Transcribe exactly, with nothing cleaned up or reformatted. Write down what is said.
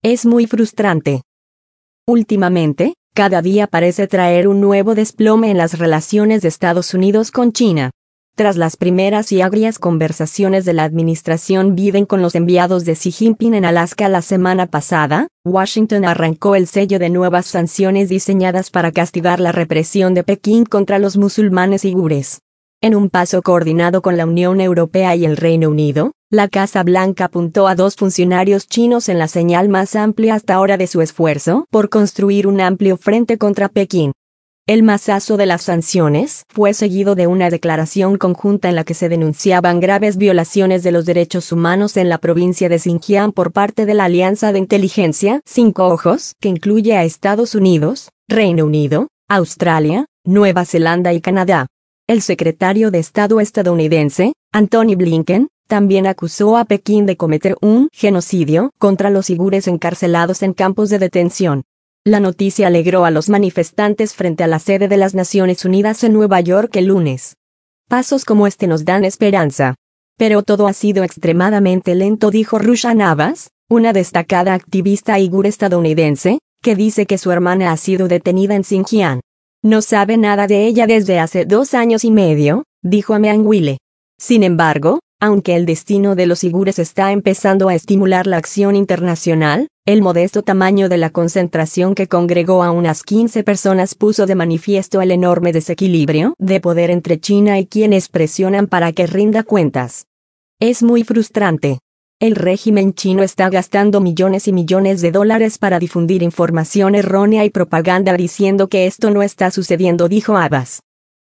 Es muy frustrante. Últimamente, cada día parece traer un nuevo desplome en las relaciones de Estados Unidos con China. Tras las primeras y agrias conversaciones de la administración Biden con los enviados de Xi Jinping en Alaska la semana pasada, Washington arrancó el sello de nuevas sanciones diseñadas para castigar la represión de Pekín contra los musulmanes uigures. En un paso coordinado con la Unión Europea y el Reino Unido, la Casa Blanca apuntó a dos funcionarios chinos en la señal más amplia hasta ahora de su esfuerzo por construir un amplio frente contra Pekín. El mazazo de las sanciones fue seguido de una declaración conjunta en la que se denunciaban graves violaciones de los derechos humanos en la provincia de Xinjiang por parte de la Alianza de Inteligencia Cinco Ojos, que incluye a Estados Unidos, Reino Unido, Australia, Nueva Zelanda y Canadá. El secretario de Estado estadounidense, Antony Blinken, también acusó a Pekín de cometer un genocidio contra los uigures encarcelados en campos de detención. La noticia alegró a los manifestantes frente a la sede de las Naciones Unidas en Nueva York el lunes. Pasos como este nos dan esperanza. Pero todo ha sido extremadamente lento, dijo Rushan Abbas, una destacada activista uigur estadounidense, que dice que su hermana ha sido detenida en Xinjiang. No sabe nada de ella desde hace dos años y medio, dijo Amean Wille. Sin embargo, aunque el destino de los uigures está empezando a estimular la acción internacional, el modesto tamaño de la concentración que congregó a unas quince personas puso de manifiesto el enorme desequilibrio de poder entre China y quienes presionan para que rinda cuentas. Es muy frustrante. El régimen chino está gastando millones y millones de dólares para difundir información errónea y propaganda diciendo que esto no está sucediendo, dijo Abbas.